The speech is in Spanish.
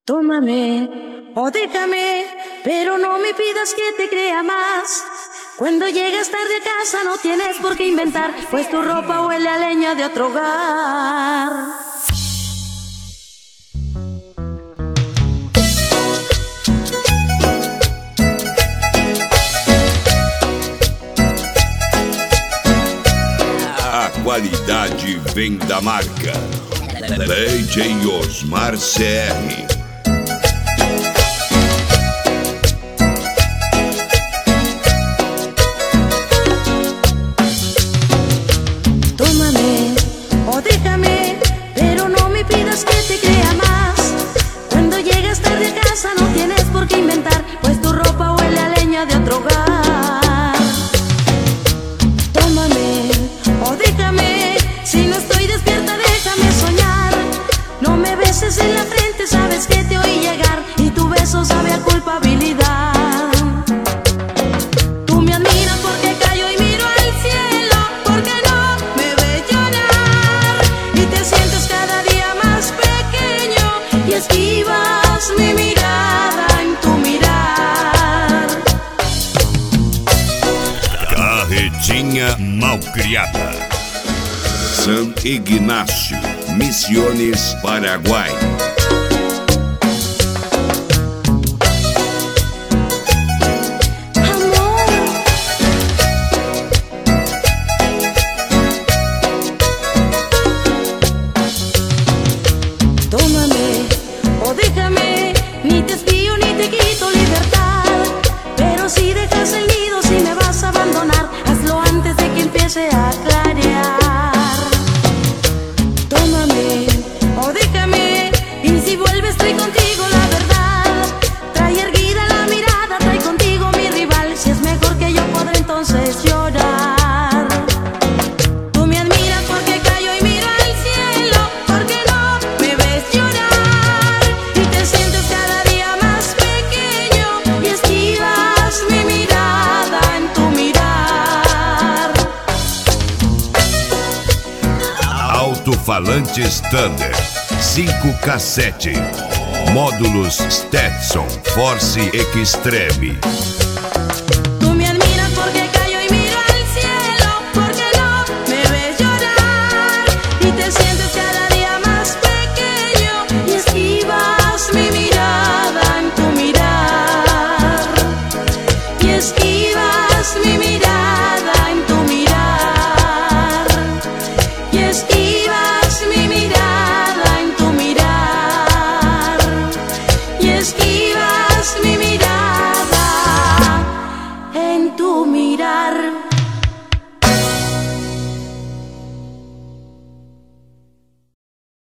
Tómame o déjame, pero no me pidas que te crea más. Cuando llegas tarde a casa no tienes por qué inventar, pues tu ropa huele a leña de otro hogar. A qualidade vem da marca DJ Osmar CR. Tómame o déjame, pero no me pidas que te crea más. Cuando llegas tarde a casa no tienes por qué inventar, pues tu ropa huele a leña de otro hogar. Tómame o déjame, si no estoy despierta déjame soñar. No me beses en la frente, sabes que te oí llegar y tu beso sabe a culpabilidad. Tú me admiras porque callo y miro al cielo, porque no me ves llorar y te sientes cada día más pequeño y esquivas mi mirada en tu mirar. Carretinha Malcriada. San Ignacio, Misiones, Paraguai. Tómame o déjame, ni te espío ni te quito libertad, pero si dejas el nido, si me vas a abandonar, hazlo antes de que empiece a clarear. Tómame o déjame, y si vuelves estoy contigo la verdad. Trae erguida la mirada, trae contigo mi rival, si es mejor que yo podré entonces llorar. Tú me admiras porque callo y miro al cielo, porque no me ves llorar y te sientes cada día más pequeño y esquivas mi mirada en tu mirar. Alto-falantes Thunder 5K7. Módulos Stetson Force Extreme. Tú me admiras porque callo y miro al cielo, porque no me ves llorar y te sientes cada día más pequeño y esquivas mi mirada en tu mirar. Y esquivas mi mirada en tu mirar. Y esquivas mi mirada en tu mirar. Y esquivas mi mirada en tu mirar.